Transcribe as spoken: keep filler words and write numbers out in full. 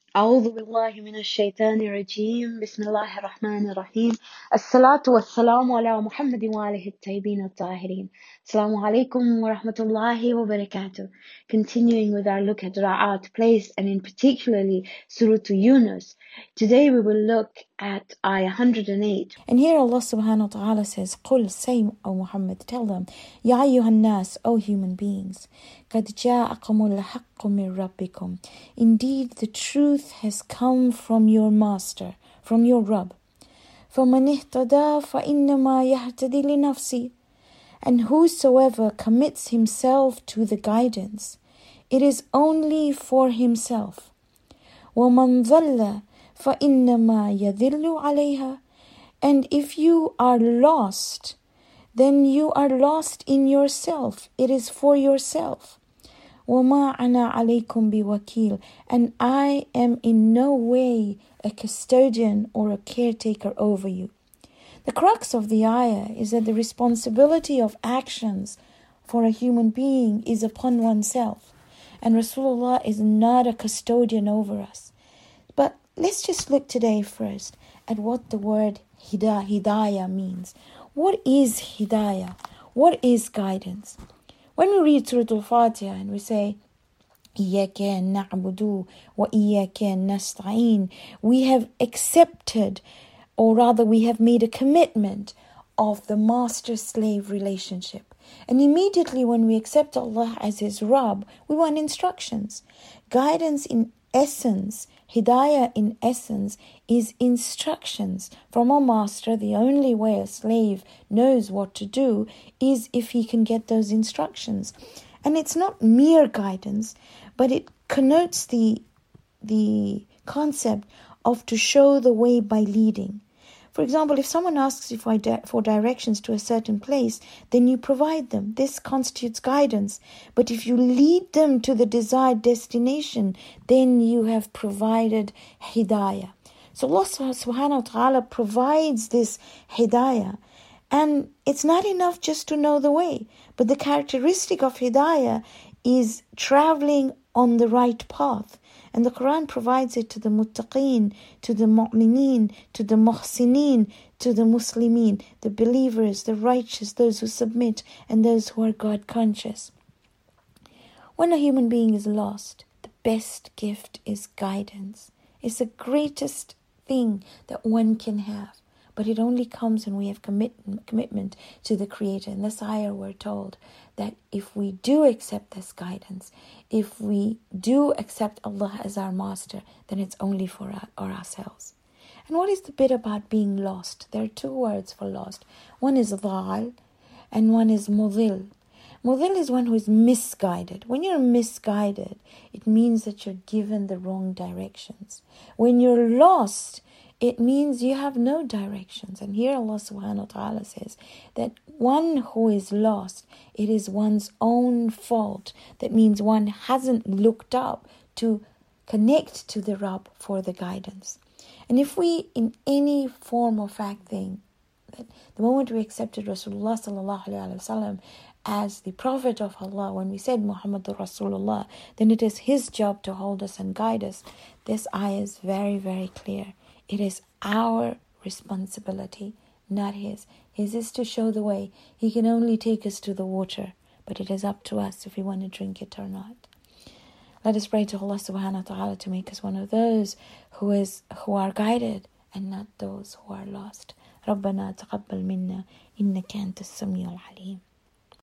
أعوذ بالله من الشيطان الرجيم بسم الله الرحمن الرحيم الصلاة والسلام على محمد وآله الطيبين الطاهرين. Assalamu alaikum wa rahmatullahi wa barakatuh. Continuing with our look at Ra'at place and in particularly Surah Yunus. Today we will look at ayah one hundred eight. And here Allah subhanahu wa ta'ala says, قُلْ, say, O Muhammad, tell them, يَا أَيُّهَا النَّاسِ, O human beings, قَدْ جَاءَكُمُ الْحَقُّ مِنْ رَبِّكُمْ. Indeed, the truth has come from your master, from your Rabb. فَمَنِ اهْتَدَى فَإِنَّمَا يَهْتَدِي لِنَفْسِهِ. And whosoever commits himself to the guidance, it is only for himself. وَمَنْ ضَلَّ فَإِنَّمَا يَذِلُّ عَلَيْهَا. And if you are lost, then you are lost in yourself. It is for yourself. وَمَا أَنَا عَلَيْكُمْ بِوَكِيلٍ. And I am in no way a custodian or a caretaker over you. The crux of the ayah is that the responsibility of actions for a human being is upon oneself. And Rasulullah is not a custodian over us. But let's just look today first at what the word hidayah, hidayah means. What is hidayah? What is guidance? When we read Surah Al-Fatiha and we say, إِيَّاكَ نَعْبُدُ وَإِيَّاكَ نَسْتَعِينُ, we have accepted, or rather we have made a commitment of the master-slave relationship. And immediately when we accept Allah as His Rabb, we want instructions. Guidance in essence, hidayah in essence, is instructions from our master. The only way a slave knows what to do is if he can get those instructions. And it's not mere guidance, but it connotes the, the concept of to show the way by leading. For example, if someone asks you for, di- for directions to a certain place, then you provide them. This constitutes guidance. But if you lead them to the desired destination, then you have provided hidayah. So Allah subhanahu wa ta'ala provides this hidayah. And it's not enough just to know the way. But the characteristic of hidayah is traveling on the right path. And the Quran provides it to the muttaqeen, to the mu'mineen, to the muhsineen, to the muslimin, the believers, the righteous, those who submit, and those who are God conscious. When a human being is lost, the best gift is guidance. It's the greatest thing that one can have. But it only comes when we have commit, commitment to the Creator. In this ayah we're told that if we do accept this guidance, if we do accept Allah as our master, then it's only for our, or ourselves. And what is the bit about being lost? There are two words for lost. One is dhal and one is mudil. Mudil is one who is misguided. When you're misguided, it means that you're given the wrong directions. When you're lost, it means you have no directions. And here Allah subhanahu wa ta'ala says that one who is lost, it is one's own fault. That means one hasn't looked up to connect to the Rabb for the guidance. And if we, in any form or fact, think that the moment we accepted Rasulullah sallallahu alayhi wa sallam as the Prophet of Allah, when we said Muhammadur Rasulullah, then it is his job to hold us and guide us. This ayah is very, very clear. It is our responsibility, not his. His is to show the way. He can only take us to the water, but it is up to us if we want to drink it or not. Let us pray to Allah subhanahu wa ta'ala to make us one of those who is who are guided and not those who are lost. ربنا تقبل منا إنك أنت السميع العليم.